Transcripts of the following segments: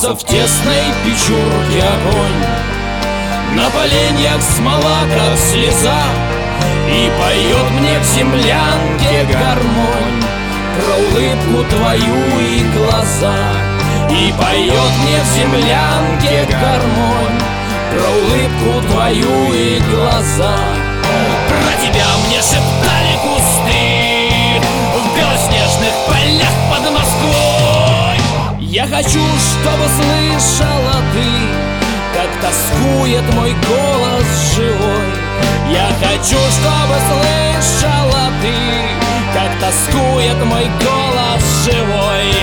Бьется в тесной печурке огонь, на поленьях смола, как слеза, и поет мне в землянке гармонь про улыбку твою и глаза. И поет мне в землянке гармонь про улыбку твою и глаза. Про тебя мне шептали кусты в белоснежных полях под Москвой. Я хочу, чтобы слышала ты, как тоскует мой голос живой. Я хочу, чтобы слышала ты, как тоскует мой голос живой.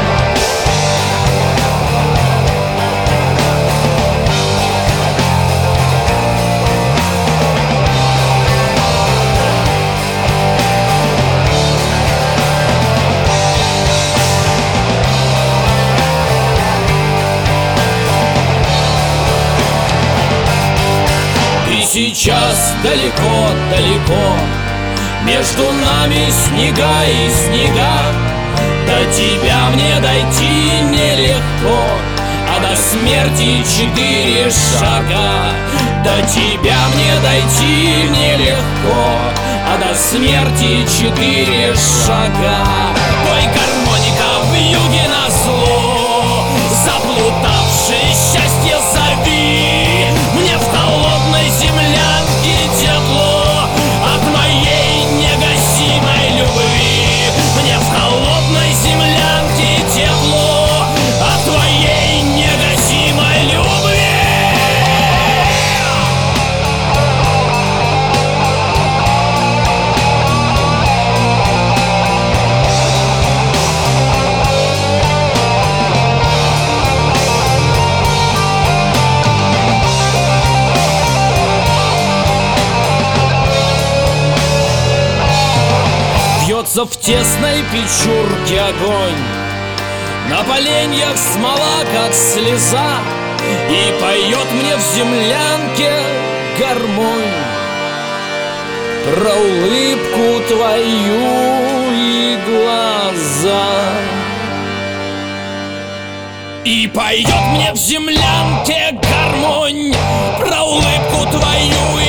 Сейчас далеко-далеко между нами снега и снега. До тебя мне дойти нелегко, а до смерти 4 шага. До тебя мне дойти нелегко, а до смерти 4 шага. Пой, гармоника, вьюги назло, заплутавший счастье зови. Мне в холодной землянке тепло от моей негасимой любви. Мне в холодной землянке тепло от твоей негасимой любви. Бьется в тесной печурке огонь, на поленьях смола, как слеза, и поет мне в землянке гармонь про улыбку твою и глаза. И поет мне в землянке гармонь про улыбку твою и